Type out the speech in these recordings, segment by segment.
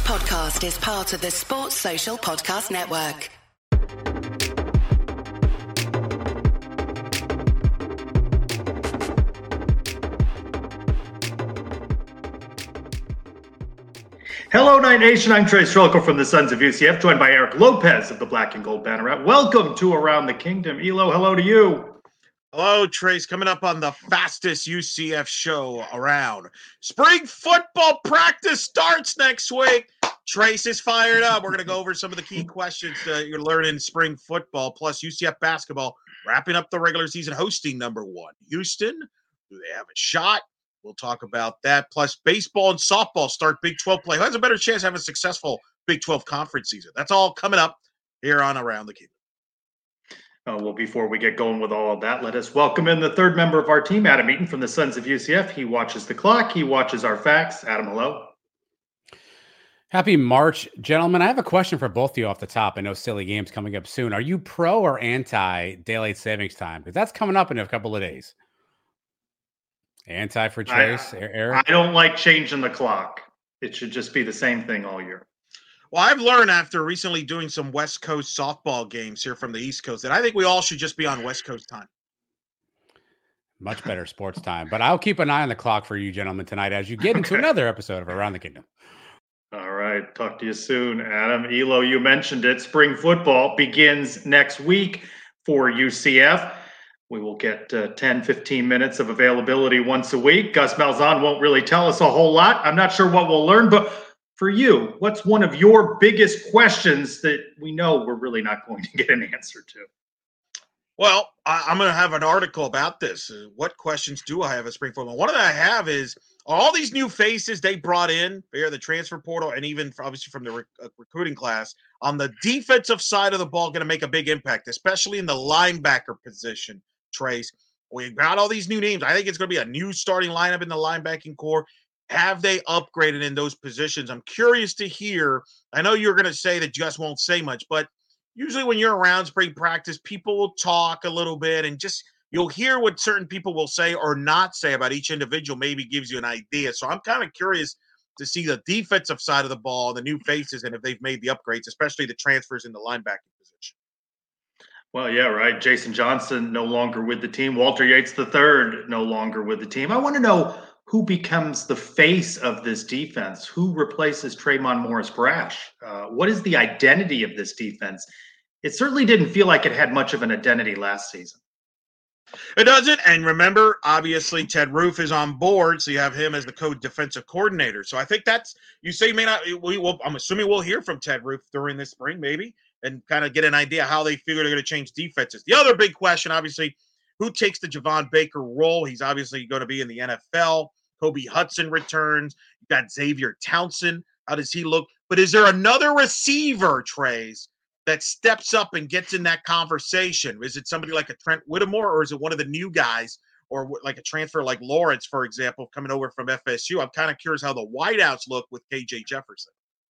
podcast is part of the Sports Social Podcast Network. Hello, Night Nation. I'm Trey Strelko from the Sons of UCF, joined by Eric Lopez of the Black and Gold Banneret. Welcome to Around the Kingdom. Elo, hello to you. Hello, Trace. Coming up on the fastest UCF show around. Spring football practice starts next week. Trace is fired up. We're going to go over some of the key questions that you're learning in spring football, plus UCF basketball wrapping up the regular season, hosting number one. Houston, do they have a shot? We'll talk about that. Plus, baseball and softball start Big 12 play. Who has a better chance of having a successful Big 12 conference season? That's all coming up here on Around the Kingdom. Well, before we get going with all of that, let us welcome in the third member of our team, Adam Eaton from the Sons of UCF. He watches the clock. He watches our facts. Adam, hello. Happy March, gentlemen. I have a question for both of you off the top. I know silly games coming up soon. Are you pro or anti daylight savings time? Because that's coming up in a couple of days. Anti for Trace, Eric? I don't like changing the clock. It should just be the same thing all year. Well, I've learned after recently doing some West Coast softball games here from the East Coast that I think we all should just be on West Coast time. Much better sports time. But I'll keep an eye on the clock for you gentlemen tonight as you get into another episode of Around the Kingdom. All right. Talk to you soon, Adam. Elo, you mentioned it. Spring football begins next week for UCF. We will get 10, 15 minutes of availability once a week. Gus Malzahn won't really tell us a whole lot. I'm not sure what we'll learn, but for you, what's one of your biggest questions that we know we're really not going to get an answer to? Well, I'm going to have an article about this. What questions do I have at spring football? One that I have is all these new faces they brought in via the transfer portal and even obviously from the recruiting class on the defensive side of the ball going to make a big impact, especially in the linebacker position, Trace. We've got all these new names. I think it's going to be a new starting lineup in the linebacking core. Have they upgraded in those positions? I'm curious to hear. I know you're going to say that you guys won't say much, but usually when you're around spring practice, people will talk a little bit and just you'll hear what certain people will say or not say about each individual, maybe gives you an idea. So I'm kind of curious to see the defensive side of the ball, the new faces, and if they've made the upgrades, especially the transfers in the linebacking position. Well, yeah, right. Jason Johnson no longer with the team. Walter Yates III no longer with the team. I want to know who becomes the face of this defense? Who replaces Trayvon Morris-Brash? What is the identity of this defense? It certainly didn't feel like it had much of an identity last season. It doesn't. And remember, obviously, Ted Roof is on board, so you have him as the co-defensive coordinator. So I think that's – you say you may not – I'm assuming we'll hear from Ted Roof during this spring maybe and kind of get an idea how they figure they're going to change defenses. The other big question, obviously, who takes the Javon Baker role? He's obviously going to be in the NFL. Kobe Hudson returns. You got Xavier Townsend. How does he look? But is there another receiver, Trace, that steps up and gets in that conversation? Is it somebody like a Trent Whittemore, or is it one of the new guys, or like a transfer like Lawrence, for example, coming over from FSU? I'm kind of curious how the wideouts look with KJ Jefferson.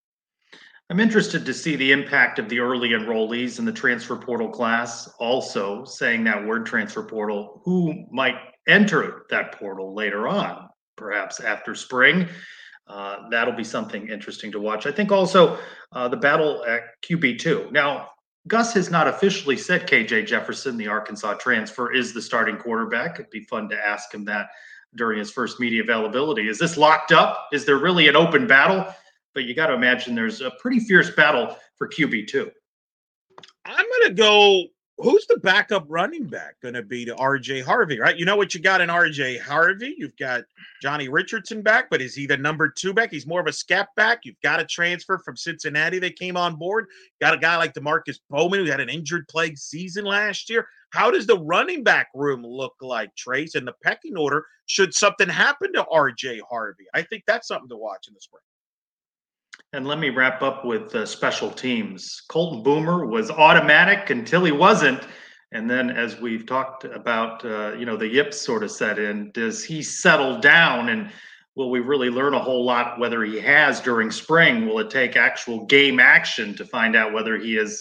I'm interested to see the impact of the early enrollees in the transfer portal class. Also, saying that word transfer portal, who might enter that portal later on, perhaps after spring. That'll be something interesting to watch. I think also the battle at QB2. Now, Gus has not officially said KJ Jefferson, the Arkansas transfer, is the starting quarterback. It'd be fun to ask him that during his first media availability. Is this locked up? Is there really an open battle? But you got to imagine there's a pretty fierce battle for QB2. I'm going to go, who's the backup running back going to be to R.J. Harvey, right? You know what you got in R.J. Harvey? You've got Johnny Richardson back, but is he the number two back? He's more of a scat back. You've got a transfer from Cincinnati that came on board. Got a guy like DeMarcus Bowman who had an injured plague season last year. How does the running back room look like, Trace, in the pecking order should something happen to R.J. Harvey? I think that's something to watch in the spring. And let me wrap up with special teams. Colton Boomer was automatic until he wasn't. And then as we've talked about, the yips sort of set in. Does he settle down? And will we really learn a whole lot whether he has during spring? Will it take actual game action to find out whether he is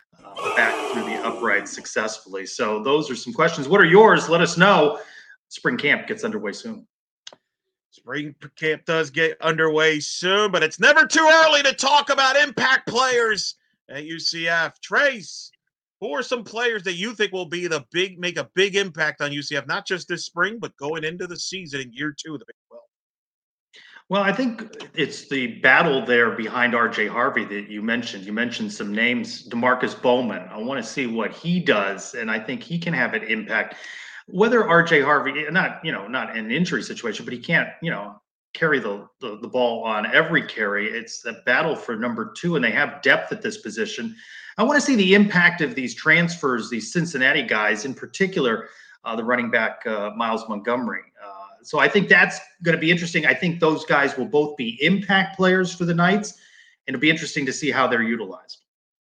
back through the upright successfully? So those are some questions. What are yours? Let us know. Spring camp gets underway soon. Spring camp does get underway soon, but it's never too early to talk about impact players at UCF. Trace, who are some players that you think will be make a big impact on UCF, not just this spring, but going into the season in year 2 of the Big 12? Well, I think it's the battle there behind RJ Harvey that you mentioned. You mentioned some names, DeMarcus Bowman. I want to see what he does, and I think he can have an impact. Whether RJ Harvey, not an injury situation, but he can't, carry the ball on every carry. It's a battle for number 2, and they have depth at this position. I want to see the impact of these transfers, these Cincinnati guys, in particular, the running back Miles Montgomery. So I think that's going to be interesting. I think those guys will both be impact players for the Knights, and it'll be interesting to see how they're utilized.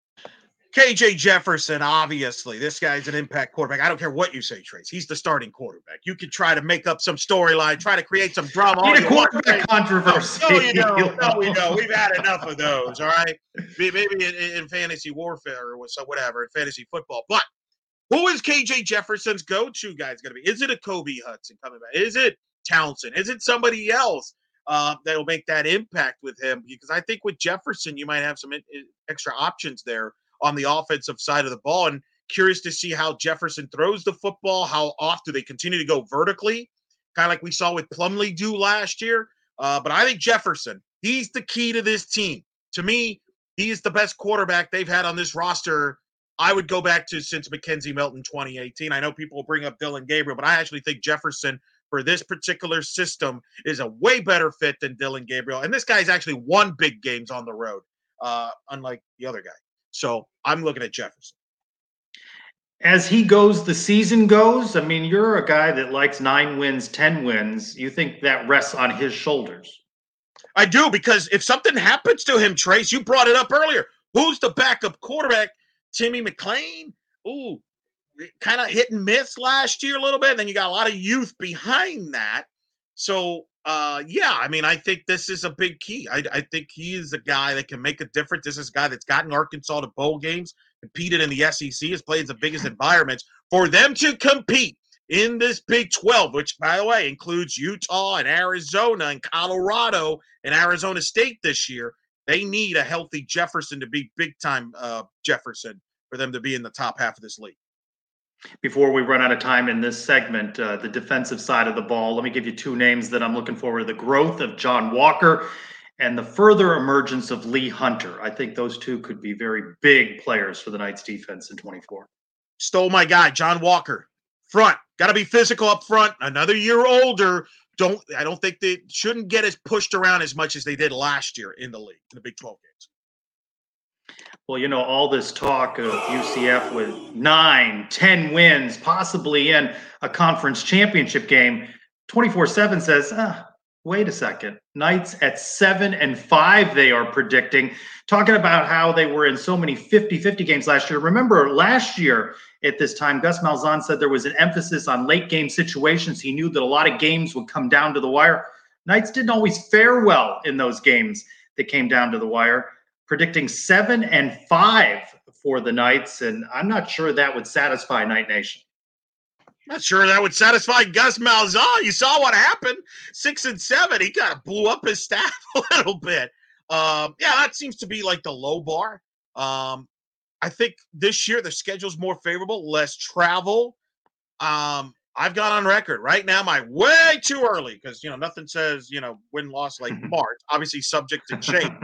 KJ Jefferson, obviously, this guy's an impact quarterback. I don't care what you say, Trace. He's the starting quarterback. You could try to make up some storyline, try to create some drama. Need a quarterback controversy. No, we know. We've had enough of those, all right? Maybe in fantasy warfare or whatever, in fantasy football. But who is KJ Jefferson's go-to guy going to be? Is it a Kobe Hudson coming back? Is it Townsend? Is it somebody else that'll make that impact with him? Because I think with Jefferson, you might have some extra options there on the offensive side of the ball. And curious to see how Jefferson throws the football. How often do they continue to go vertically? Kind of like we saw with Plumlee do last year. But I think Jefferson, he's the key to this team. To me, he is the best quarterback they've had on this roster. I would go back to since Mackenzie Milton 2018. I know people will bring up Dillon Gabriel, but I actually think Jefferson for this particular system is a way better fit than Dillon Gabriel. And this guy's actually won big games on the road, unlike the other guy. So I'm looking at Jefferson. As he goes, the season goes. I mean, you're a guy that likes 9 wins, 10 wins. You think that rests on his shoulders? I do, because if something happens to him, Trace, you brought it up earlier. Who's the backup quarterback? Timmy McClain? Ooh, kind of hit and miss last year a little bit. And then you got a lot of youth behind that. So, I mean, I think this is a big key. I think he is a guy that can make a difference. This is a guy that's gotten Arkansas to bowl games, competed in the SEC, has played the biggest environments. For them to compete in this Big 12, which, by the way, includes Utah and Arizona and Colorado and Arizona State this year, they need a healthy Jefferson to be big-time Jefferson for them to be in the top half of this league. Before we run out of time in this segment, the defensive side of the ball, let me give you 2 names that I'm looking forward to. The growth of John Walker and the further emergence of Lee Hunter. I think those 2 could be very big players for the Knights defense in 24. Stole my guy, John Walker. Front. Got to be physical up front. Another year older. I don't think they shouldn't get as pushed around as much as they did last year in the league, in the Big 12 games. Well, all this talk of UCF with 9, 10 wins, possibly in a conference championship game, 24/7 says, wait a second. Knights at 7-5, they are predicting, talking about how they were in so many 50-50 games last year. Remember, last year at this time, Gus Malzahn said there was an emphasis on late game situations. He knew that a lot of games would come down to the wire. Knights didn't always fare well in those games that came down to the wire, predicting 7-5 for the Knights. And I'm not sure that would satisfy Knight Nation. Not sure that would satisfy Gus Malzahn. You saw what happened. 6-7. He kind of blew up his staff a little bit. That seems to be like the low bar. I think this year the schedule's more favorable, less travel. I've gone on record right now. My way too early because nothing says win-loss like March. Obviously, subject to change.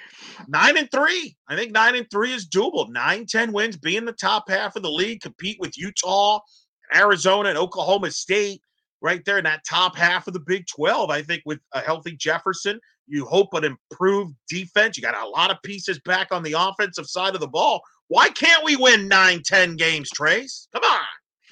9-3. I think 9-3 is doable. 9-10 wins, be in the top half of the league, compete with Utah, Arizona, and Oklahoma State right there in that top half of the Big 12. I think with a healthy Jefferson, you hope an improved defense. You got a lot of pieces back on the offensive side of the ball. Why can't we win 9-10 games, Trace? Come on.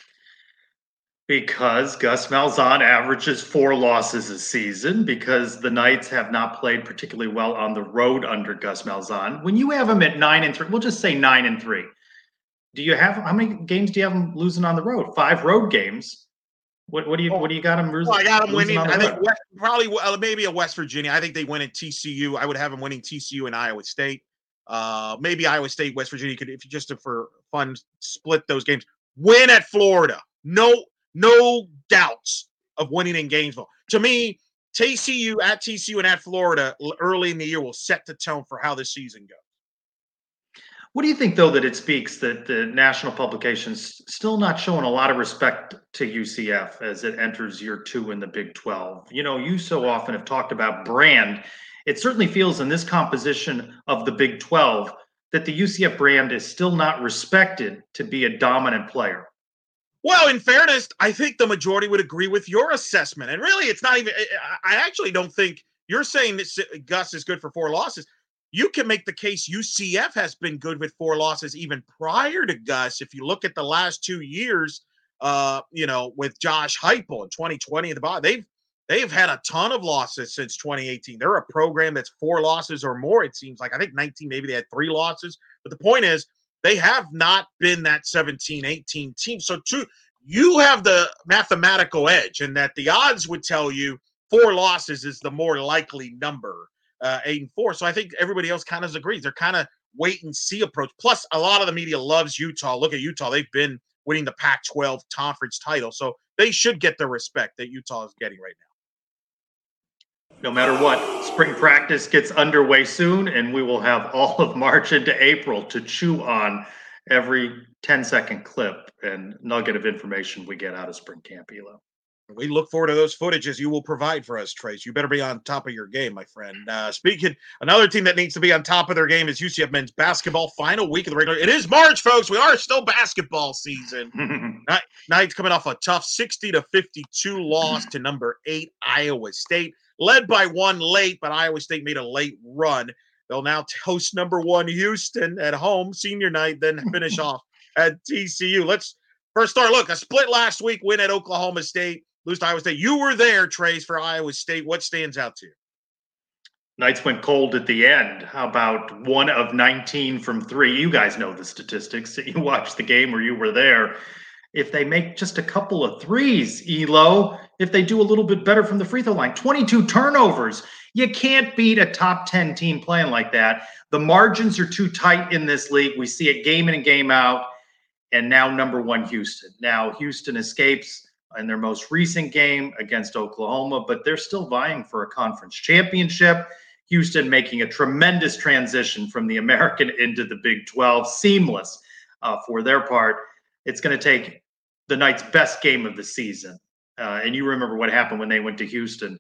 Because Gus Malzahn averages 4 losses a season, because the Knights have not played particularly well on the road under Gus Malzahn. When you have them at 9-3, we'll just say 9-3. How many games do you have them losing on the road? 5 road games. What do you got them losing? Well, I got them winning. I think probably maybe a West Virginia. I think they win at TCU. I would have them winning TCU and Iowa State. Maybe Iowa State, West Virginia could, if you just for fun, split those games. Win at Florida. No doubts of winning in Gainesville. To me, TCU at TCU and at Florida early in the year will set the tone for how this season goes. What do you think, though, that it speaks that the national publications still not showing a lot of respect to UCF as it enters year 2 in the Big 12? You know, you so often have talked about brand. It certainly feels in this composition of the Big 12 that the UCF brand is still not respected to be a dominant player. Well, in fairness, I think the majority would agree with your assessment. And really, it's not even – I actually don't think you're saying that Gus is good for 4 losses. You can make the case UCF has been good with 4 losses even prior to Gus. If you look at the last 2 years, with Josh Heupel in 2020 at the bottom, they've had a ton of losses since 2018. They're a program that's 4 losses or more. It seems like I think 19, maybe they had 3 losses. But the point is, they have not been that 17, 18 team. So you have the mathematical edge, and that the odds would tell you 4 losses is the more likely number. 8-4. So I think everybody else kind of agrees. They're kind of wait and see approach. Plus, a lot of the media loves Utah. Look at Utah. They've been winning the Pac-12 conference title. So they should get the respect that Utah is getting right now. No matter what, spring practice gets underway soon, and we will have all of March into April to chew on every 10-second clip and nugget of information we get out of spring camp, Elo. We look forward to those footages you will provide for us, Trace. You better be on top of your game, my friend. Speaking, another team that needs to be on top of their game is UCF men's basketball. Final week of the regular. It is March, folks. We are still basketball season. Knight's coming off a tough 60-52 loss to number 8 Iowa State, led by one late, but Iowa State made a late run. They'll now host number 1 Houston at home, senior night, then finish off at TCU. Let's first start. Look, a split last week, win at Oklahoma State. Lose to Iowa State. You were there, Trace, for Iowa State. What stands out to you? Knights went cold at the end. How about 1 of 19 from 3? You guys know the statistics. You watched the game or you were there. If they make just a couple of threes, Elo, if they do a little bit better from the free throw line, 22 turnovers. You can't beat a top 10 team playing like that. The margins are too tight in this league. We see it game in and game out. And now number 1 Houston. Now Houston escapes in their most recent game against Oklahoma, but they're still vying for a conference championship. Houston making a tremendous transition from the American into the Big 12, seamless for their part. It's going to take the Knights' best game of the season. And you remember what happened when they went to Houston,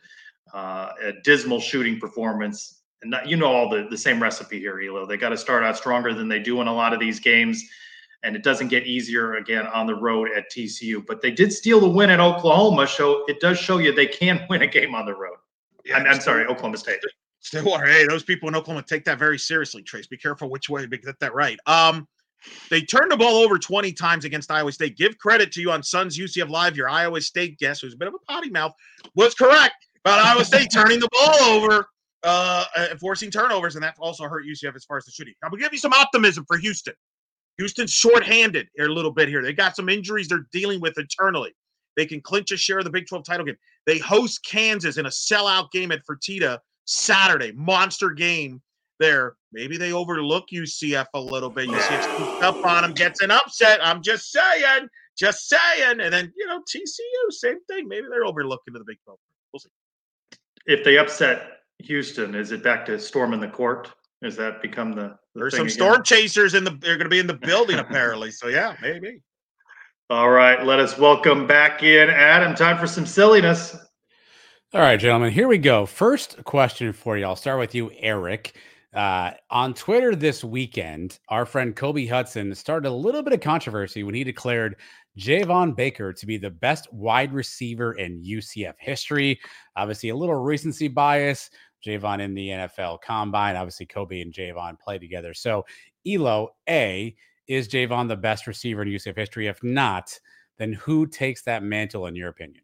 a dismal shooting performance. And you know all the same recipe here, Elo. They got to start out stronger than they do in a lot of these games. And it doesn't get easier again on the road at TCU. But they did steal the win at Oklahoma, so it does show you they can win a game on the road. Yeah, I'm sorry, Oklahoma State. Stillwater, hey, those people in Oklahoma take that very seriously, Trace. Be careful which way to get that right. They turned the ball over 20 times against Iowa State. Give credit to you on Suns UCF Live. Your Iowa State guest, who's a bit of a potty mouth, was correct about Iowa State turning the ball over, forcing turnovers, and that also hurt UCF as far as the shooting. I'm going to give you some optimism for Houston. Houston's shorthanded a little bit here. They got some injuries they're dealing with internally. They can clinch a share of the Big 12 title game. They host Kansas in a sellout game at Fertitta Saturday. Monster game there. Maybe they overlook UCF a little bit. UCF sneaks up on them, gets an upset. I'm just saying. And then, TCU, same thing. Maybe they're overlooking to the Big 12. We'll see. If they upset Houston, is it back to storming the court? Has that become the There's thing some again? storm chasers they're going to be in the building apparently. So yeah, maybe. All right, let us welcome back in Adam. Time for some silliness. All right, gentlemen, here we go. First question for you. I'll start with you, Eric. On Twitter this weekend, our friend Kobe Hudson started a little bit of controversy when he declared Javon Baker to be the best wide receiver in UCF history. Obviously, a little recency bias. Javon in the NFL Combine. Obviously, Kobe and Javon play together. So, Elo, A, is Javon the best receiver in UCF history? If not, then who takes that mantle in your opinion?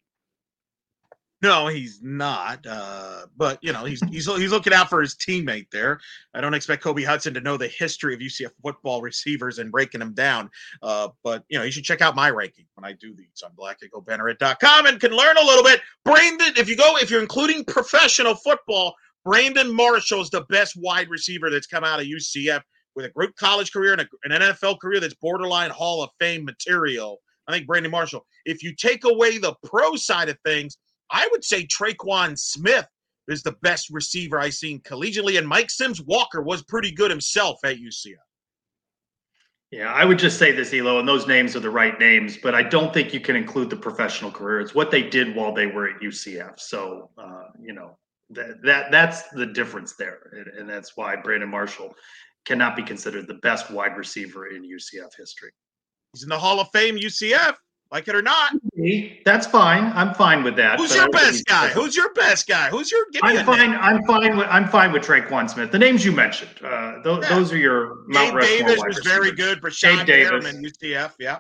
No, he's not. But he's looking out for his teammate there. I don't expect Kobe Hudson to know the history of UCF football receivers and breaking them down. But you should check out my ranking when I do these on blackeaglebannerate.com and can learn a little bit. Brandon, if you're including professional football, Brandon Marshall is the best wide receiver that's come out of UCF with a great college career and an NFL career that's borderline Hall of Fame material. I think Brandon Marshall. If you take away the pro side of things, I would say Traquan Smith is the best receiver I've seen collegiately, and Mike Sims Walker was pretty good himself at UCF. Yeah, I would just say this, Elo, and those names are the right names, but I don't think you can include the professional career. It's what they did while they were at UCF. So, that's the difference there, and that's why Brandon Marshall cannot be considered the best wide receiver in UCF history. He's in the Hall of Fame, UCF. Like it or not, that's fine. I'm fine with that. Who's your best guy? Who's your best guy? Who's your? I'm fine with Traquan Smith. The names you mentioned, those are your Mount Rushmore. Davis was very good. Brashad Perriman, UCF. Yeah.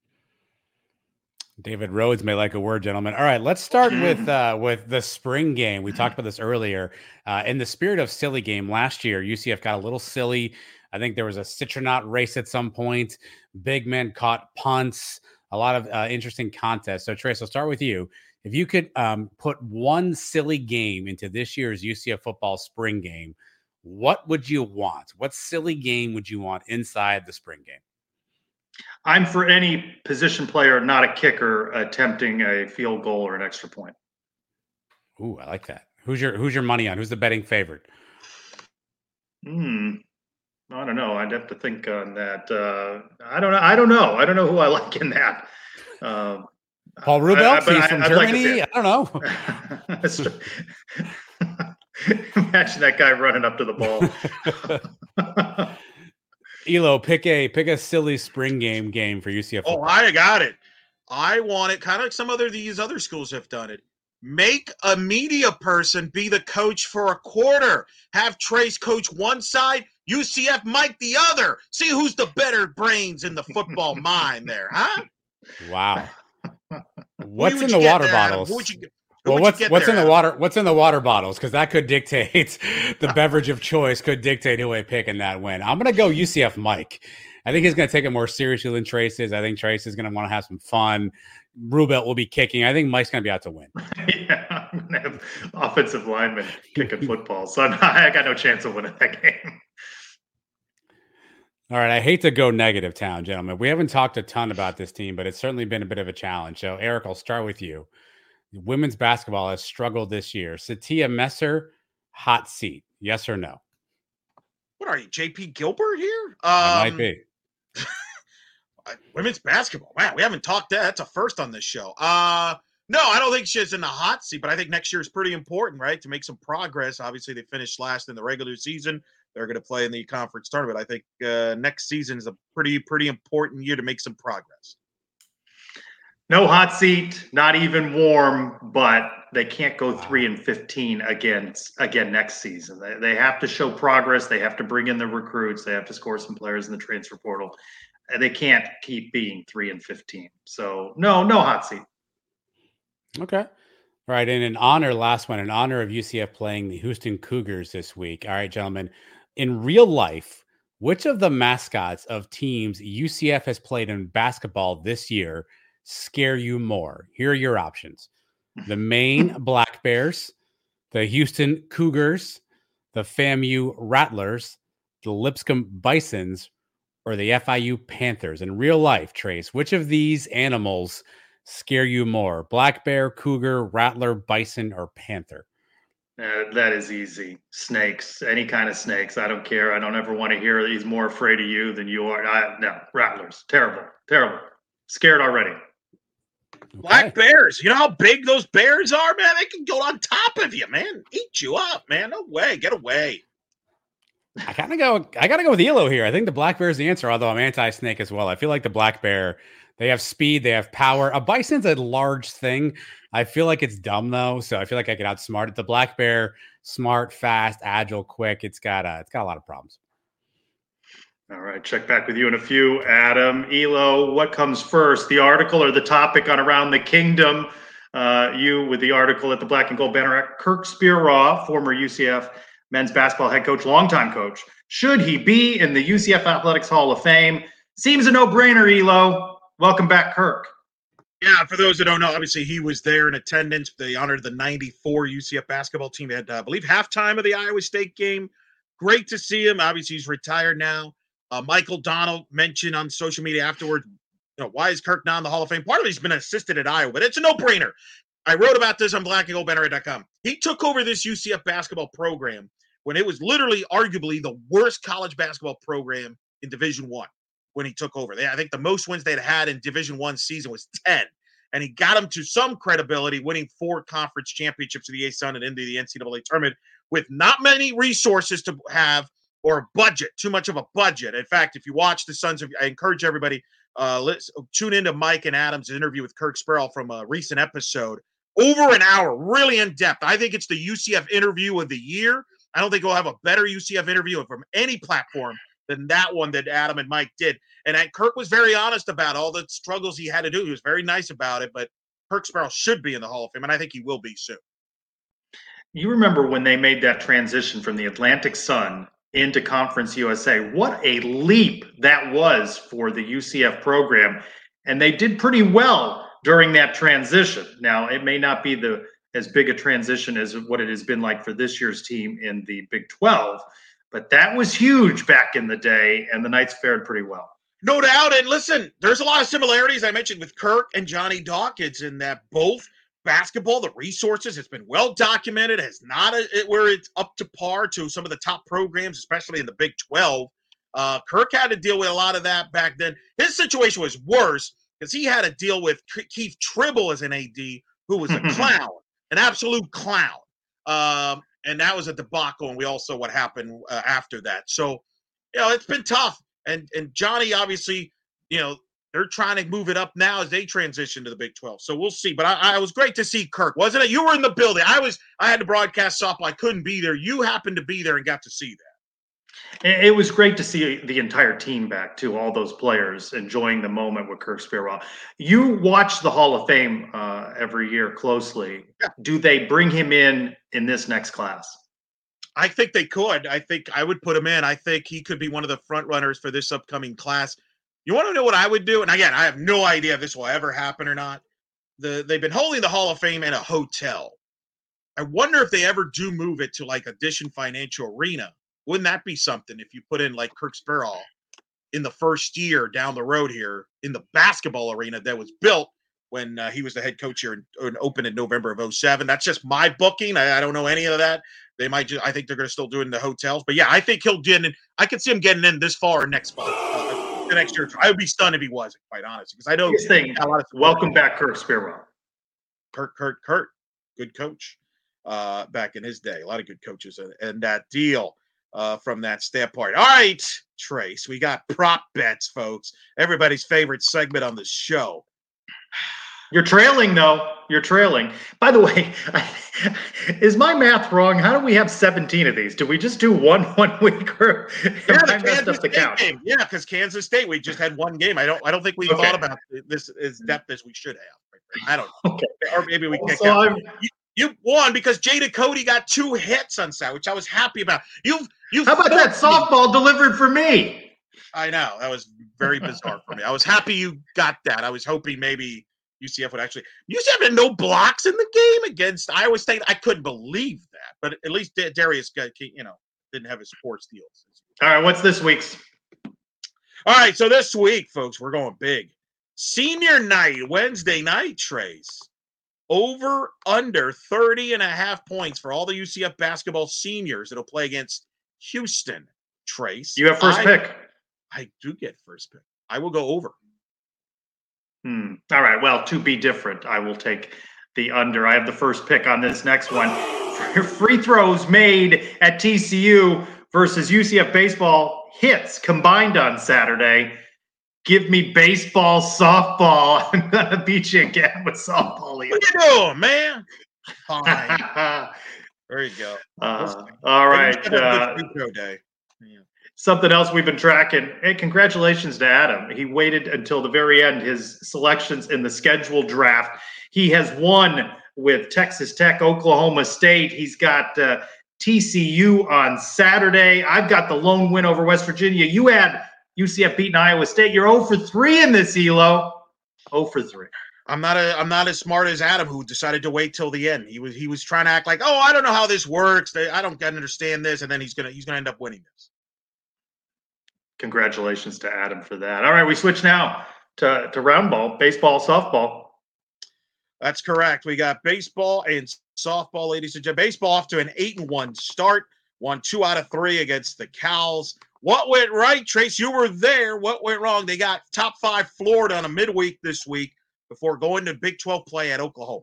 David Rhodes may like a word, gentlemen. All right, let's start with the spring game. We talked about this earlier. In the spirit of silly game, last year UCF got a little silly. I think there was a Citronaut race at some point. Big men caught punts. A lot of interesting contests. So, Trace, I'll start with you. If you could put one silly game into this year's UCF football spring game, what would you want? What silly game would you want inside the spring game? I'm for any position player, not a kicker, attempting a field goal or an extra point. Ooh, I like that. Who's your money on? Who's the betting favorite? I don't know. I'd have to think on that. I don't know. I don't know who I like in that. Paul Rubel, he's from Germany. I don't know. Imagine that guy running up to the ball. Elo, pick a silly spring game for UCF football. Oh, I got it. I want it kind of like some these other schools have done it. Make a media person be the coach for a quarter. Have Trace coach one side, UCF Mike the other. See who's the better brains in the football mind there, huh? Wow. What's in the water bottles? What's in the water? What's in the water bottles? Because that could dictate the beverage of choice. Could dictate who I pick in that win. I'm gonna go UCF Mike. I think he's gonna take it more seriously than Trace is. I think Trace is gonna want to have some fun. Rubel will be kicking. I think Mike's going to be out to win. Yeah, I'm going to have offensive linemen kicking football. So I got no chance of winning that game. All right. I hate to go negative town, gentlemen. We haven't talked a ton about this team, but it's certainly been a bit of a challenge. So, Eric, I'll start with you. Women's basketball has struggled this year. Satia Messer, hot seat. Yes or no? What are you, JP Gilbert here? Might be. Women's basketball. Wow, we haven't talked that. That's a first on this show. No, I don't think she's in the hot seat, but I think next year is pretty important, right? To make some progress. Obviously, they finished last in the regular season. They're going to play in the conference tournament. I think next season is a pretty important year to make some progress. No hot seat, not even warm, but they can't go 3-15 again next season. They have to show progress. They have to bring in the recruits. They have to score some players in the transfer portal. They can't keep being 3-15. So no hot seat. Okay. All right. And in honor of UCF playing the Houston Cougars this week. All right, gentlemen, in real life, which of the mascots of teams UCF has played in basketball this year scare you more? Here are your options. The Maine Black Bears, the Houston Cougars, the FAMU Rattlers, the Lipscomb Bisons, or the FIU Panthers. In real life, Trace, which of these animals scare you more? Black bear, cougar, rattler, bison, or panther? That is easy. Snakes, any kind of snakes. I don't care. I don't ever want to hear he's more afraid of you than you are. No, rattlers. Terrible. Scared already. Okay. Black bears. You know how big those bears are, man? They can go on top of you, man. Eat you up, man. No way. Get away. I gotta go with Elo here. I think the black bear is the answer, although I'm anti-snake as well. I feel like the black bear, they have speed, they have power. A bison's a large thing. I feel like it's dumb though, so I feel like I could outsmart it. The black bear, smart, fast, agile, quick. It's got a lot of problems. All right, check back with you in a few. Adam, Elo, what comes first, the article or the topic on Around the Kingdom? You with the article at the Black and Gold Banner. Kirk Spearaw, former UCF men's basketball head coach, longtime coach. Should he be in the UCF Athletics Hall of Fame? Seems a no-brainer, Elo. Welcome back, Kirk. Yeah, for those that don't know, obviously he was there in attendance. They honored the 94 UCF basketball team. They had, I believe, halftime of the Iowa State game. Great to see him. Obviously, he's retired now. Michael Donald mentioned on social media afterward, why is Kirk not in the Hall of Fame? Part of it, he's been assisted at Iowa, but it's a no-brainer. I wrote about this on blackandgoldbanner.com. He took over this UCF basketball program when it was literally arguably the worst college basketball program in Division I when he took over. I think the most wins they'd had in Division I season was 10. And he got them to some credibility, winning 4 conference championships of the ASUN and into the NCAA tournament with not many resources to have or a budget, too much of a budget. In fact, if you watch the Sons of, I encourage everybody, let's tune into Mike and Adam's interview with Kirk Sparrow from a recent episode. Over an hour, really in depth. I think it's the UCF interview of the year. I don't think we'll have a better UCF interview from any platform than that one that Adam and Mike did. And Kirk was very honest about all the struggles he had to do. He was very nice about it, but Kirk Sparrow should be in the Hall of Fame, and I think he will be soon. You remember when they made that transition from the Atlantic Sun into Conference USA? What a leap that was for the UCF program. And they did pretty well during that transition. Now, it may not be as big a transition as what it has been like for this year's team in the Big 12, but that was huge back in the day, and the Knights fared pretty well. No doubt. And listen, there's a lot of similarities I mentioned with Kirk and Johnny Dawkins in that both basketball, the resources, it's been well documented, has not where it's up to par to some of the top programs, especially in the Big 12. Kirk had to deal with a lot of that back then. His situation was worse because he had to deal with Keith Tribble as an AD, who was a clown, an absolute clown. And that was a debacle, and we all saw what happened after that. So, it's been tough. And Johnny, obviously, they're trying to move it up now as they transition to the Big 12. So we'll see. But I was great to see Kirk, wasn't it? You were in the building. I had to broadcast softball. I couldn't be there. You happened to be there and got to see that. It was great to see the entire team back, too, all those players enjoying the moment with Kirk Sparrow. You watch the Hall of Fame every year closely. Yeah. Do they bring him in this next class? I think they could. I think I would put him in. I think he could be one of the front runners for this upcoming class. You want to know what I would do? And again, I have no idea if this will ever happen or not. They've been holding the Hall of Fame in a hotel. I wonder if they ever do move it to like Addition Financial Arena. Wouldn't that be something if you put in like Kirk Sparrow in the first year down the road here in the basketball arena that was built when he was the head coach here and opened in November of 2007. That's just my booking. I don't know any of that. They might I think they're going to still do it in the hotels. But yeah, I think he'll get in. I could see him getting in this fall or next fall. The next year. I would be stunned if he wasn't, quite honestly, because I know a lot of welcome back, Kirk Sparrow. Kurt, good coach back in his day. A lot of good coaches and that deal from that standpoint. All right, Trace, we got prop bets, folks. Everybody's favorite segment on the show. You're trailing, though. You're trailing. By the way, is my math wrong? How do we have 17 of these? Do we just do one week? Or the Kansas State game. Yeah, because Kansas State, we just had one game. I don't think we thought about this as depth as we should have. I don't know. Okay. Or maybe we kicked out. You won because Jada Cody got 2 hits on Saturday, which I was happy about. You. How about that softball delivered for me? I know. That was very bizarre for me. I was happy you got that. I was hoping maybe UCF would actually. UCF had no blocks in the game against Iowa State. I couldn't believe that, but at least Darius, didn't have his sports deals. All right, what's this week's? All right, so this week, folks, we're going big. Senior night, Wednesday night, Trace. Over under 30.5 points for all the UCF basketball seniors that'll play against Houston. Trace, you have first pick. I do get first pick. I will go over. All right. Well, to be different, I will take the under. I have the first pick on this next one. Free throws made at TCU versus UCF baseball hits combined on Saturday. Give me baseball, softball. I'm going to beat you again with softball. What are you doing, man? Fine. There you go. All right. Something else we've been tracking. Hey, congratulations to Adam. He waited until the very end, his selections in the scheduled draft. He has won with Texas Tech, Oklahoma State. He's got TCU on Saturday. I've got the lone win over West Virginia. You had UCF beating Iowa State. You're 0 for 3 in this, Elo. 0 for 3. I'm not as smart as Adam, who decided to wait till the end. He was trying to act like, oh, I don't know how this works. I don't understand this, and then he's gonna end up winning this. Congratulations to Adam for that. All right, we switch now to round ball, baseball, softball. That's correct. We got baseball and softball, ladies and gentlemen. Baseball off to an 8-1 start. Won 2 out of 3 against the Cows. What went right, Trace? You were there. What went wrong? They got top 5 Florida on a midweek this week before going to Big 12 play at Oklahoma.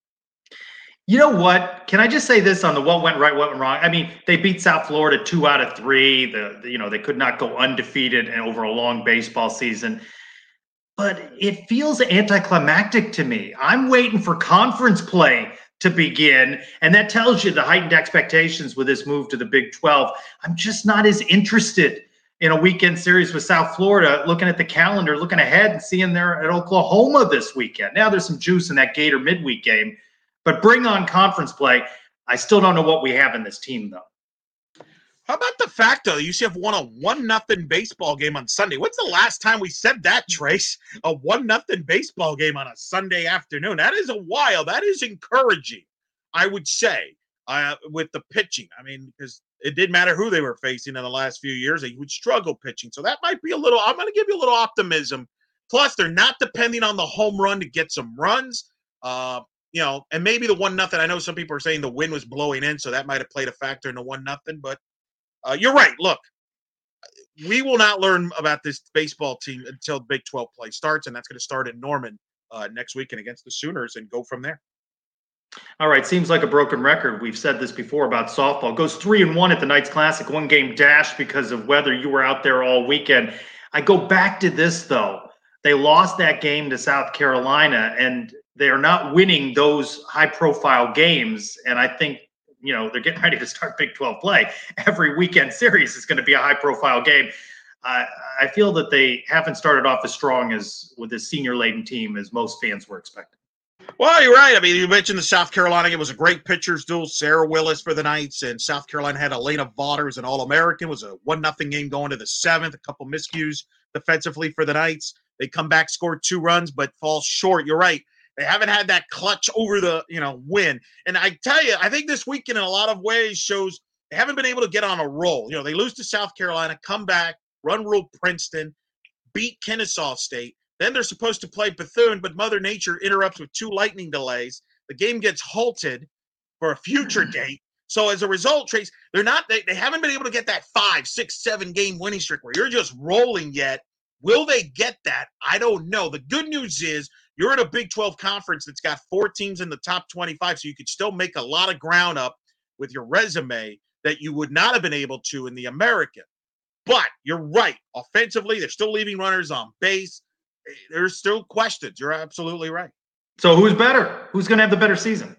You know what? Can I just say this on the what went right, what went wrong? I mean, they beat South Florida 2 out of 3. They could not go undefeated and over a long baseball season. But it feels anticlimactic to me. I'm waiting for conference play to begin, and that tells you the heightened expectations with this move to the Big 12. I'm just not as interested in a weekend series with South Florida, looking at the calendar, looking ahead and seeing they're at Oklahoma this weekend. Now there's some juice in that Gator midweek game, but bring on conference play. I still don't know what we have in this team, though. How about the fact, though, UCF won a 1-0 baseball game on Sunday? When's the last time we said that, Trace? A 1-0 baseball game on a Sunday afternoon. That is a while. That is encouraging, I would say, with the pitching. I mean, because it didn't matter who they were facing in the last few years. They would struggle pitching. So that might be I'm going to give you a little optimism. Plus, they're not depending on the home run to get some runs. And maybe the 1-0. I know some people are saying the wind was blowing in, so that might have played a factor in the 1-0. But you're right. Look, we will not learn about this baseball team until Big 12 play starts, and that's going to start in Norman next weekend against the Sooners and go from there. All right, seems like a broken record. We've said this before about softball. Goes 3-1 at the Knights Classic, 1-game dash because of weather. You were out there all weekend. I go back to this, though. They lost that game to South Carolina, and they are not winning those high-profile games, and I think they're getting ready to start Big 12 play. Every weekend series is going to be a high-profile game. I feel that they haven't started off as strong as with this senior-laden team as most fans were expecting. Well, you're right. I mean, you mentioned the South Carolina. It was a great pitcher's duel. Sarah Willis for the Knights, and South Carolina had Elena Vaughter as an All-American. It was a 1-0 game going to the 7th. A couple miscues defensively for the Knights. They come back, scored 2 runs, but fall short. You're right. They haven't had that clutch over the, win. And I tell you, I think this weekend in a lot of ways shows they haven't been able to get on a roll. They lose to South Carolina, come back, run rule Princeton, beat Kennesaw State. Then they're supposed to play Bethune, but Mother Nature interrupts with 2 lightning delays. The game gets halted for a future date. So as a result, Trace, they haven't been able to get that 5, 6, 7 game winning streak where you're just rolling yet. Will they get that? I don't know. The good news is you're in a Big 12 conference that's got 4 teams in the top 25, so you could still make a lot of ground up with your resume that you would not have been able to in the American. But you're right. Offensively, they're still leaving runners on base. There's still questions. You're absolutely right. So who's better? Who's going to have the better season?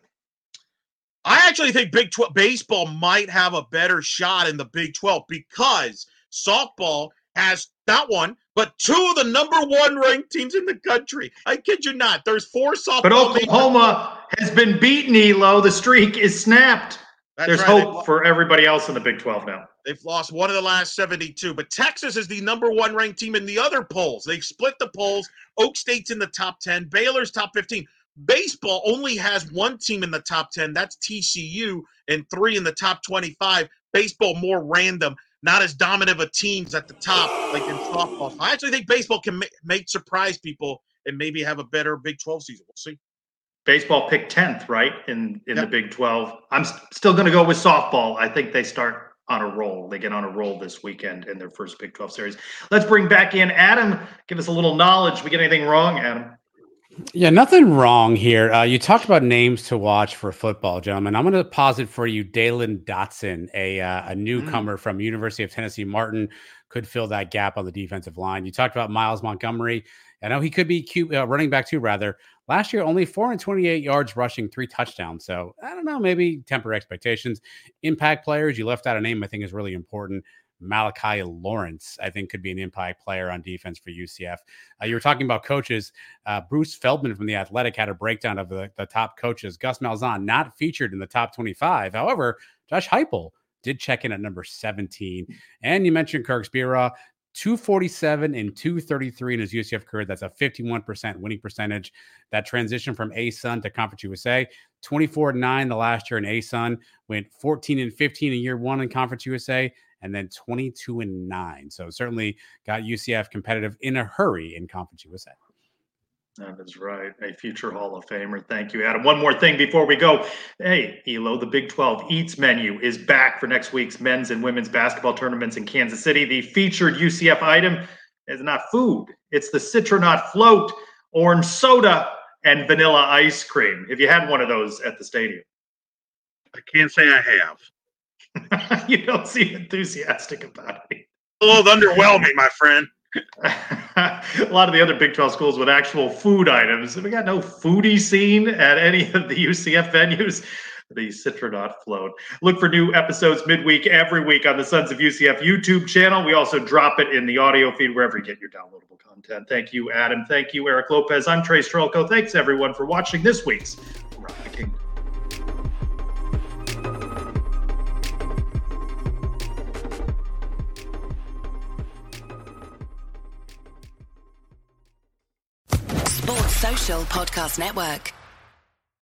I actually think Big 12 baseball might have a better shot in the Big 12 because softball has not one, but 2 of the number 1 ranked teams in the country. I kid you not. There's 4 softball. But Oklahoma has been beaten, Elo. The streak is snapped. There's hope for everybody else in the Big 12 now. They've lost 1 of the last 72. But Texas is the number 1 ranked team in the other polls. They've split the polls. Oak State's in the top 10. Baylor's top 15. Baseball only has 1 team in the top 10. That's TCU, and 3 in the top 25. Baseball more random. Not as dominant of a teams at the top like in softball. I actually think baseball can make surprise people and maybe have a better Big 12 season. We'll see. Baseball picked 10th, right, in the Big 12. I'm still going to go with softball. I think they start on a roll. They get on a roll this weekend in their first Big 12 series. Let's bring back in Adam. Give us a little knowledge. We get anything wrong, Adam? Yeah, nothing wrong here. You talked about names to watch for football, gentlemen. I'm going to posit for you Dalen Dotson, a newcomer from University of Tennessee Martin, could fill that gap on the defensive line. You talked about Miles Montgomery. I know he could be cute, running back too, rather. Last year, only 428 yards rushing, 3 touchdowns. So I don't know, maybe temper expectations. Impact players, you left out a name I think is really important. Malachi Lawrence, I think, could be an impact player on defense for UCF. You were talking about coaches. Bruce Feldman from The Athletic had a breakdown of the top coaches. Gus Malzahn, not featured in the top 25. However, Josh Heupel did check in at number 17. And you mentioned Kirk Spira, 247 and 233 in his UCF career. That's a 51% winning percentage. That transition from ASUN to Conference USA, 24-9 the last year in ASUN, went 14-15 in year 1 in Conference USA, and then 22-9. So certainly got UCF competitive in a hurry in Conference USA. That is right. A future Hall of Famer. Thank you, Adam. One more thing before we go. Hey, Elo, the Big 12 Eats menu is back for next week's men's and women's basketball tournaments in Kansas City. The featured UCF item is not food. It's the Citronaut float, orange soda, and vanilla ice cream. Have you had one of those at the stadium? I can't say I have. You don't seem enthusiastic about it. A little underwhelming, my friend. A lot of the other Big 12 schools with actual food items. We got no foodie scene at any of the UCF venues. The Citronaut float. Look for new episodes midweek every week on the Sons of UCF YouTube channel. We also drop it in the audio feed wherever you get your downloadable content. Thank you, Adam. Thank you, Eric Lopez. I'm Trey Strelko. Thanks, everyone, for watching this week's Around the Kingdom. Sports Social Podcast Network.